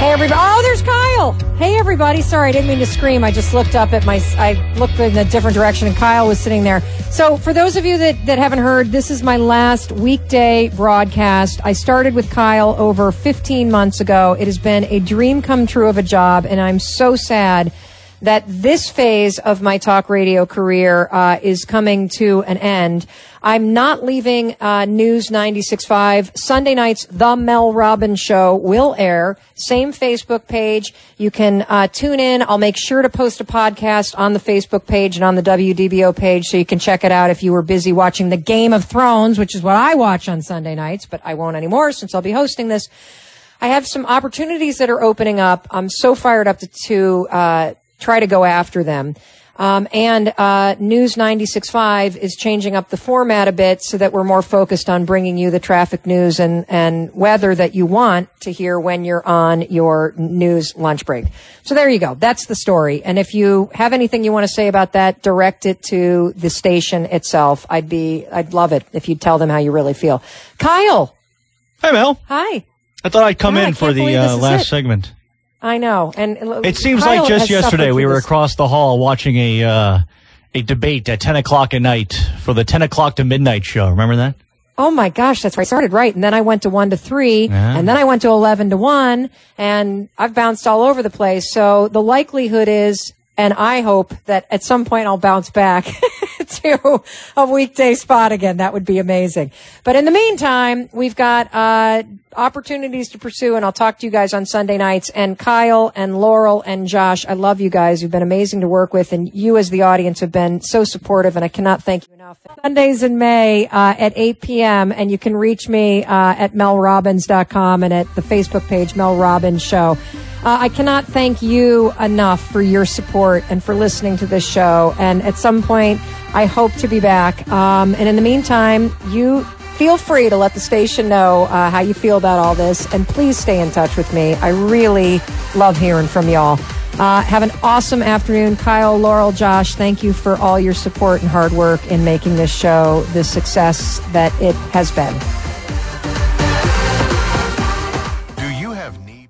Hey, everybody. Oh, there's Kyle. Hey, everybody. Sorry, I didn't mean to scream. I just looked up at I looked in a different direction, and Kyle was sitting there. So for those of you that haven't heard, this is my last weekday broadcast. I started with Kyle over 15 months ago. It has been a dream come true of a job, and I'm so sad that this phase of my talk radio career is coming to an end. I'm not leaving News 96.5. Sunday nights, The Mel Robbins Show will air. Same Facebook page. You can tune in. I'll make sure to post a podcast on the Facebook page and on the WDBO page so you can check it out if you were busy watching the Game of Thrones, which is what I watch on Sunday nights, but I won't anymore since I'll be hosting this. I have some opportunities that are opening up. I'm so fired up to try to go after them. And News 96.5 is changing up the format a bit so that we're more focused on bringing you the traffic news and weather that you want to hear when you're on your news lunch break. So there you go. That's the story. And if you have anything you want to say about that, direct it to the station itself. I'd love it if you'd tell them how you really feel. Kyle. Hi, Mel. Hi. I thought I'd come in for the last segment. I know. And it seems Kyle like just yesterday we were this. across the hall watching a debate at 10 o'clock at night for the 10 o'clock to midnight show. Remember that? Oh, my gosh, that's right. I started right, and then I went to 1 to 3, and then I went to 11 to 1, and I've bounced all over the place. So the likelihood is, and I hope that at some point I'll bounce back to a weekday spot again. That would be amazing. But in the meantime, we've got opportunities to pursue, and I'll talk to you guys on Sunday nights. And Kyle and Laurel and Josh, I love you guys. You've been amazing to work with, and you as the audience have been so supportive, and I cannot thank you enough. Sundays in May at 8 p.m., and you can reach me at melrobbins.com and at the Facebook page, Mel Robbins Show. I cannot thank you enough for your support and for listening to this show. And at some point, I hope to be back. And in the meantime, you feel free to let the station know how you feel about all this. And please stay in touch with me. I really love hearing from y'all. Have an awesome afternoon. Kyle, Laurel, Josh, thank you for all your support and hard work in making this show the success that it has been.